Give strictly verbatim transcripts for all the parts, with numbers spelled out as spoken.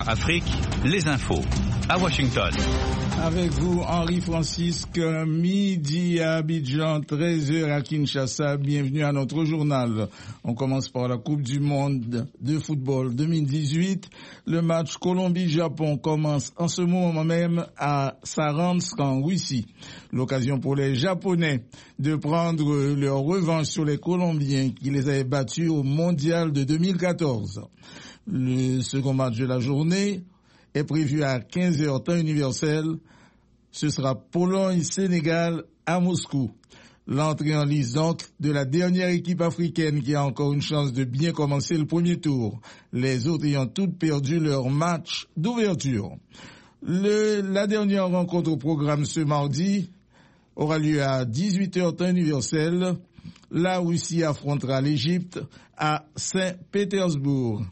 Afrique, les infos à Washington. Avec vous, Henri-Francisque, midi à Abidjan, treize heures à Kinshasa. Bienvenue à notre journal. On commence par la Coupe du monde de football deux mille dix-huit. Le match Colombie-Japon commence en ce moment même à Saransk en Russie. L'occasion pour les Japonais de prendre leur revanche sur les Colombiens qui les avaient battus au mondial de deux mille quatorze. Le second match de la journée est prévu à quinze heures temps universel. Ce sera Pologne-Sénégal à Moscou. L'entrée en lice donc de la dernière équipe africaine qui a encore une chance de bien commencer le premier tour. Les autres ayant toutes perdu leur match d'ouverture. Le, la dernière rencontre au programme ce mardi aura lieu à dix-huit heures temps universel. La Russie affrontera l'Égypte à Saint-Pétersbourg.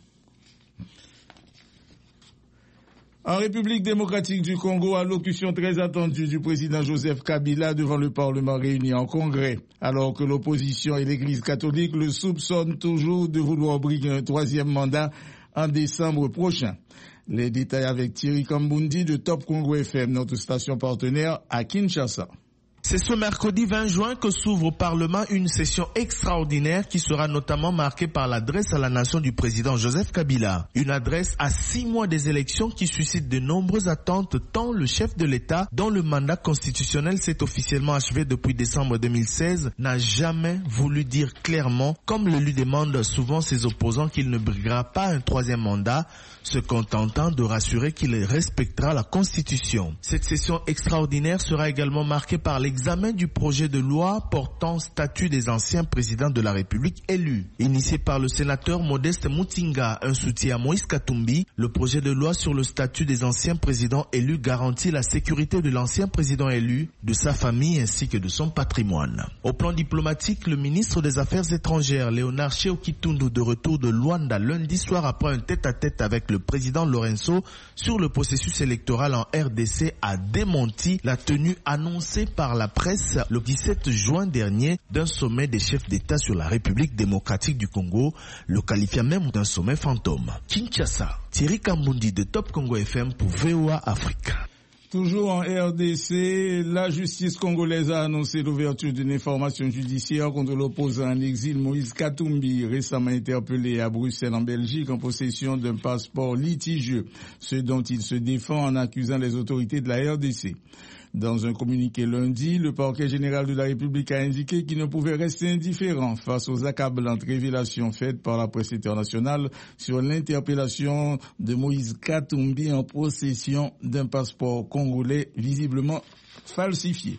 En République démocratique du Congo, allocution très attendue du président Joseph Kabila devant le Parlement réuni en congrès, alors que l'opposition et l'Église catholique le soupçonnent toujours de vouloir briguer un troisième mandat en décembre prochain. Les détails avec Thierry Kambundi de Top Congo F M, notre station partenaire à Kinshasa. C'est ce mercredi vingt juin que s'ouvre au Parlement une session extraordinaire qui sera notamment marquée par l'adresse à la nation du président Joseph Kabila. Une adresse à six mois des élections qui suscite de nombreuses attentes tant le chef de l'État, dont le mandat constitutionnel s'est officiellement achevé depuis décembre deux mille seize, n'a jamais voulu dire clairement, comme le lui demandent souvent ses opposants, qu'il ne briguera pas un troisième mandat, se contentant de rassurer qu'il respectera la Constitution. Cette session extraordinaire sera également marquée par l'examen du projet de loi portant statut des anciens présidents de la République élus. Initié par le sénateur Modeste Mutinga, un soutien à Moïse Katumbi, le projet de loi sur le statut des anciens présidents élus garantit la sécurité de l'ancien président élu, de sa famille ainsi que de son patrimoine. Au plan diplomatique, le ministre des Affaires étrangères, Léonard Sheokitundu, de retour de Luanda lundi soir après un tête-à-tête avec le président Lorenzo sur le processus électoral en R D C, a démenti la tenue annoncée par la presse le dix-sept juin dernier d'un sommet des chefs d'État sur la République démocratique du Congo, le qualifiant même d'un sommet fantôme. Kinshasa, Thierry Kambundi de Top Congo F M pour V O A Afrique. Toujours en R D C, la justice congolaise a annoncé l'ouverture d'une information judiciaire contre l'opposant en exil Moïse Katumbi, récemment interpellé à Bruxelles en Belgique en possession d'un passeport litigieux, ce dont il se défend en accusant les autorités de la R D C. Dans un communiqué lundi, le parquet général de la République a indiqué qu'il ne pouvait rester indifférent face aux accablantes révélations faites par la presse internationale sur l'interpellation de Moïse Katumbi en possession d'un passeport congolais visiblement falsifié.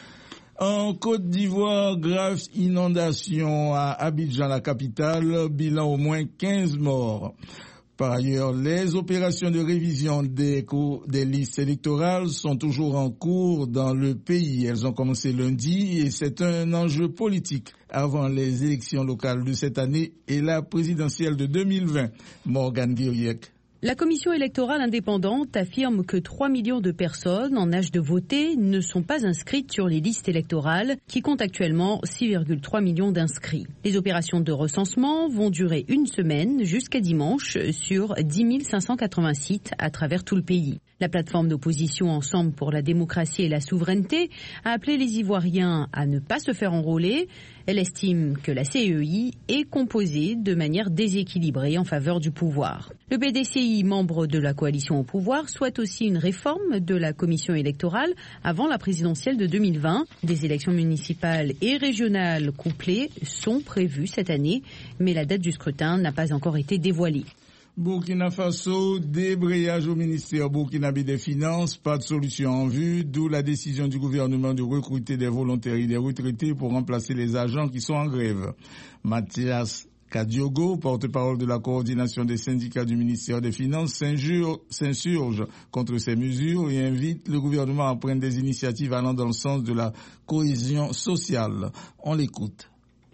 En Côte d'Ivoire, grave inondation à Abidjan, la capitale, bilan au moins quinze morts. Par ailleurs, les opérations de révision des, des listes électorales sont toujours en cours dans le pays. Elles ont commencé lundi et c'est un enjeu politique avant les élections locales de cette année et la présidentielle de deux mille vingt. Morgane Guiriec. La commission électorale indépendante affirme que trois millions de personnes en âge de voter ne sont pas inscrites sur les listes électorales qui comptent actuellement six virgule trois millions d'inscrits. Les opérations de recensement vont durer une semaine jusqu'à dimanche sur dix mille cinq cent quatre-vingts sites à travers tout le pays. La plateforme d'opposition Ensemble pour la démocratie et la souveraineté a appelé les Ivoiriens à ne pas se faire enrôler. Elle estime que la C E I est composée de manière déséquilibrée en faveur du pouvoir. Le P D C I, membre de la coalition au pouvoir, souhaite aussi une réforme de la commission électorale avant la présidentielle de deux mille vingt. Des élections municipales et régionales couplées sont prévues cette année, mais la date du scrutin n'a pas encore été dévoilée. Burkina Faso, débrayage au ministère burkinabé des Finances, pas de solution en vue, d'où la décision du gouvernement de recruter des volontaires et des retraités pour remplacer les agents qui sont en grève. Mathias Kadiogo, porte-parole de la coordination des syndicats du ministère des Finances, s'insurge contre ces mesures et invite le gouvernement à prendre des initiatives allant dans le sens de la cohésion sociale. On l'écoute.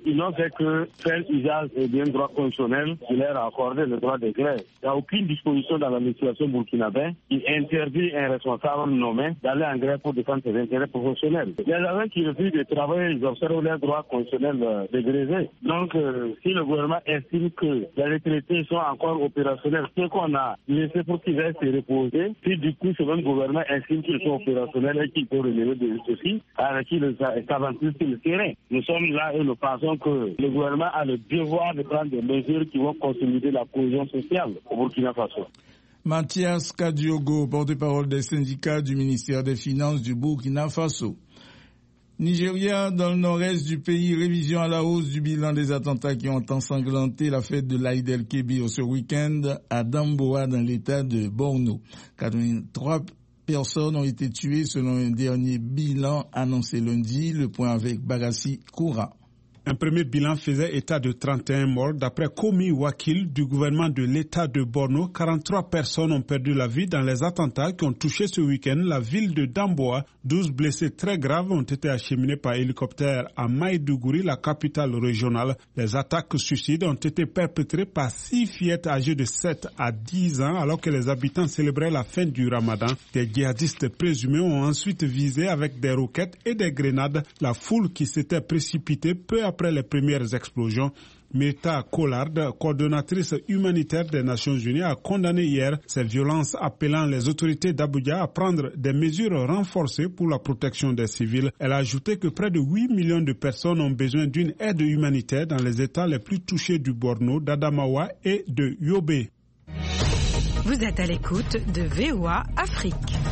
ils n'ont fait que faire usage d'un droit constitutionnel qui leur a accordé le droit de grève. Il n'y a aucune disposition dans la législation burkinabé qui interdit un responsable nommé d'aller en grève pour défendre ses intérêts professionnels. Les agents qui refusent de travailler, ils observent leurs droits constitutionnels dégrésés. Donc, euh, si le gouvernement estime que les retraités sont encore opérationnels, ce qu'on a laissé pour qu'ils aient se reposer, si du coup ce même gouvernement estime qu'ils sont opérationnels et qu'ils peuvent relever de ceci, avec qui les avantages sur le terrain. Nous sommes là et nous pensons que le gouvernement a le devoir de prendre des mesures qui vont consolider la cohésion sociale au Burkina Faso. Mathias Kadiogo, porte-parole des syndicats du ministère des Finances du Burkina Faso. Nigeria, dans le nord-est du pays, révision à la hausse du bilan des attentats qui ont ensanglanté la fête de l'Aïd el-Kébir ce week-end à Damboa, dans l'état de Borno. quatre-vingt-trois personnes ont été tuées selon un dernier bilan annoncé lundi. Le point avec Bagassi Koura. Un premier bilan faisait état de trente et un morts. D'après Komi Wakil du gouvernement de l'État de Borno, quarante-trois personnes ont perdu la vie dans les attentats qui ont touché ce week-end la ville de Damboa. douze blessés très graves ont été acheminés par hélicoptère à Maïdougouri, la capitale régionale. Les attaques suicides ont été perpétrées par six fillettes âgées de sept à dix ans alors que les habitants célébraient la fin du Ramadan. Des djihadistes présumés ont ensuite visé avec des roquettes et des grenades la foule qui s'était précipitée peu après Après les premières explosions. Meta Collard, coordonnatrice humanitaire des Nations Unies, a condamné hier ces violences, appelant les autorités d'Abuja à prendre des mesures renforcées pour la protection des civils. Elle a ajouté que près de huit millions de personnes ont besoin d'une aide humanitaire dans les États les plus touchés du Borno, d'Adamawa et de Yobe. Vous êtes à l'écoute de V O A Afrique.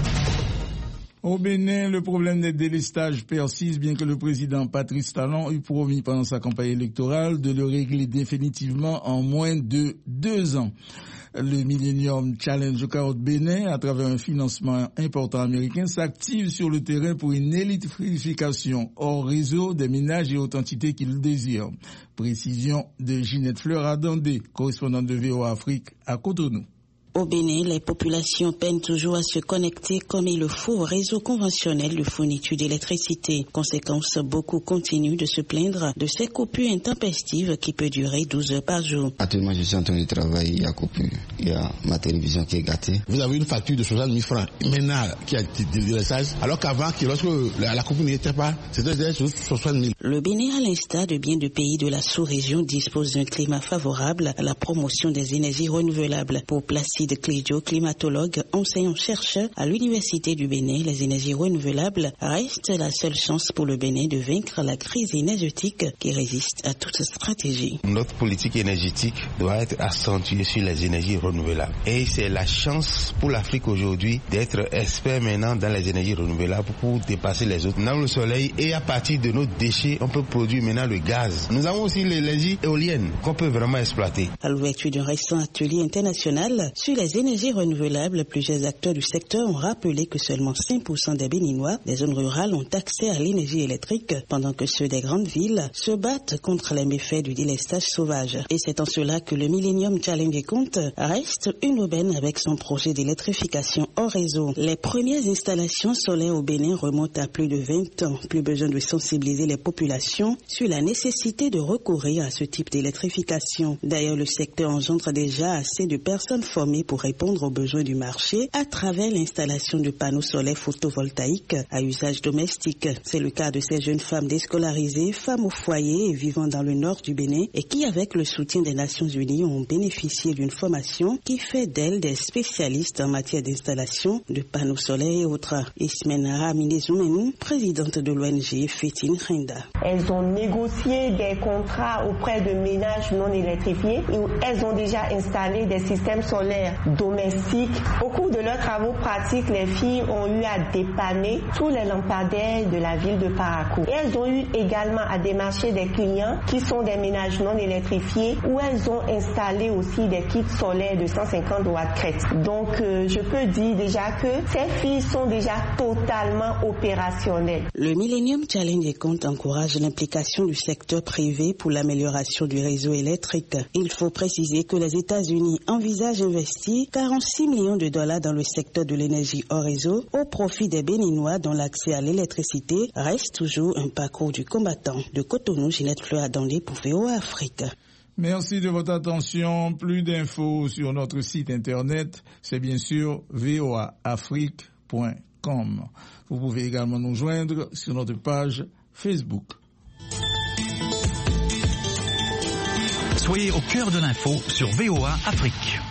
Au Bénin, le problème des délestages persiste, bien que le président Patrice Talon eut promis pendant sa campagne électorale de le régler définitivement en moins de deux ans. Le Millennium Challenge Carotte Bénin, à travers un financement important américain, s'active sur le terrain pour une électrification hors réseau des ménages et autres entités qui le désirent. Précision de Ginette Fleur-Adandé, correspondante de V O A Afrique à Cotonou. Au Bénin, les populations peinent toujours à se connecter comme il le faut au réseau conventionnel de fourniture d'électricité. Conséquence, beaucoup continuent de se plaindre de ces coupures intempestives qui peuvent durer douze heures par jour. Actuellement, je suis en train de travailler, il y a coupure, il y a ma télévision qui est gâtée. Vous avez une facture de soixante mille francs maintenant qui a des délestages, alors qu'avant, lorsque la, la coupure n'était pas, c'était déjà soixante mille. Le Bénin, à l'instar de bien de pays de la sous-région, dispose d'un climat favorable à la promotion des énergies renouvelables. Pour placer de Clédio, climatologue, enseignant-chercheur à l'Université du Bénin, les énergies renouvelables restent la seule chance pour le Bénin de vaincre la crise énergétique qui résiste à toute stratégie. Notre politique énergétique doit être accentuée sur les énergies renouvelables. Et c'est la chance pour l'Afrique aujourd'hui d'être expert maintenant dans les énergies renouvelables pour dépasser les autres. Dans le soleil et à partir de nos déchets, on peut produire maintenant le gaz. Nous avons aussi l'énergie éolienne qu'on peut vraiment exploiter. À l'ouverture d'un récent atelier international sur les énergies renouvelables, plusieurs acteurs du secteur ont rappelé que seulement cinq pour cent des Béninois des zones rurales ont accès à l'énergie électrique, pendant que ceux des grandes villes se battent contre les méfaits du délestage sauvage. Et c'est en cela que le Millennium Challenge Compte reste une aubaine avec son projet d'électrification hors réseau. Les premières installations solaires au Bénin remontent à plus de vingt ans. Plus besoin de sensibiliser les populations sur la nécessité de recourir à ce type d'électrification. D'ailleurs, le secteur engendre déjà assez de personnes formées pour répondre aux besoins du marché à travers l'installation de panneaux solaires photovoltaïques à usage domestique. C'est le cas de ces jeunes femmes déscolarisées, femmes au foyer et vivant dans le nord du Bénin et qui, avec le soutien des Nations Unies, ont bénéficié d'une formation qui fait d'elles des spécialistes en matière d'installation de panneaux solaires et autres. Ismena Ramine Zoumenou, présidente de l'O N G Fétine Rinda. Elles ont négocié des contrats auprès de ménages non électrifiés où elles ont déjà installé des systèmes solaires domestiques. Au cours de leurs travaux pratiques, les filles ont eu à dépanner tous les lampadaires de la ville de Parakou. Et elles ont eu également à démarcher des clients qui sont des ménages non électrifiés où elles ont installé aussi des kits solaires de cent cinquante watts crête. Donc euh, je peux dire déjà que ces filles sont déjà totalement opérationnelles. Le Millennium Challenge Compte encourage l'implication du secteur privé pour l'amélioration du réseau électrique. Il faut préciser que les États-Unis envisagent d'investir investi quarante-six millions de dollars dans le secteur de l'énergie hors réseau au profit des Béninois dont l'accès à l'électricité reste toujours un parcours du combattant. De Cotonou, Ginette Fleur-Adandé pour V O A Afrique. Merci de votre attention. Plus d'infos sur notre site internet, c'est bien sûr v o a afrique point com. Vous pouvez également nous joindre sur notre page Facebook. Soyez au cœur de l'info sur V O A Afrique.